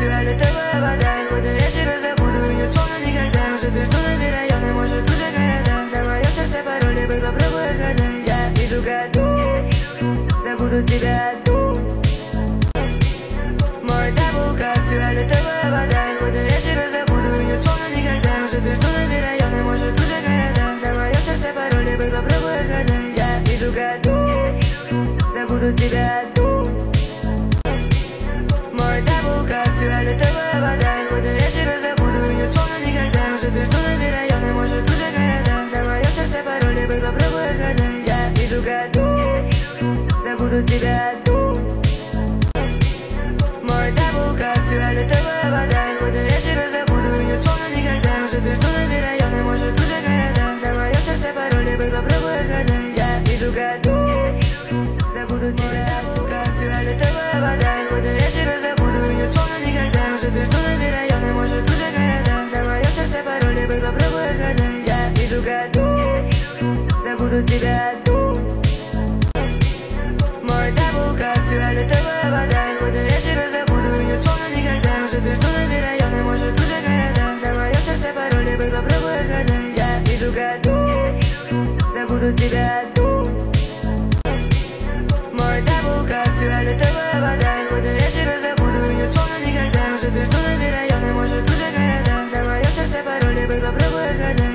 фиале твоя вода. Буду я тебя забуду и не вспомню никогда. Уже между нами районы, может уже города. На моем сердце пароли, бы попробуй отгадай. Я иду году, забуду тебя одну. Мой табу, как фиолетовая вода. Буду я тебя забуду и не вспомню никогда. Уже между нами районы, может уже города. На моем сердце пароли, бы попробуй отгадай. Я иду году, забуду тебя одну. Мой табу, как фиолетовая вода. Буду я тебя забуду и не вспомню никогда. Уже между нами районы, может уже города. На моем сердце пароли, бы попробуй отгадай. Я иду году, забуду тебя одну. Мой табу, как фиолетовая вода. Буду я тебя забуду и не вспомню никогда. Уже между нами районы, может уже города. На моем сердце пароли, бы попробуй отгадай. Я иду году, забуду тебя. Как фиолетовая вода. Буду я тебя забуду и не вспомню никогда. Уже между нами районы, может уже города. На моем сердце пароли, бы попробуй отгадай. Я иду году, забуду тебя одну. Мой табу, как фиолетовая вода. Буду я тебя забуду и не вспомню никогда. Уже между нами районы, может уже города. На моем сердце пароли, бы попробуй отгадай. Я иду году, забуду тебя одну. Мой табу, как фиолетовая вода.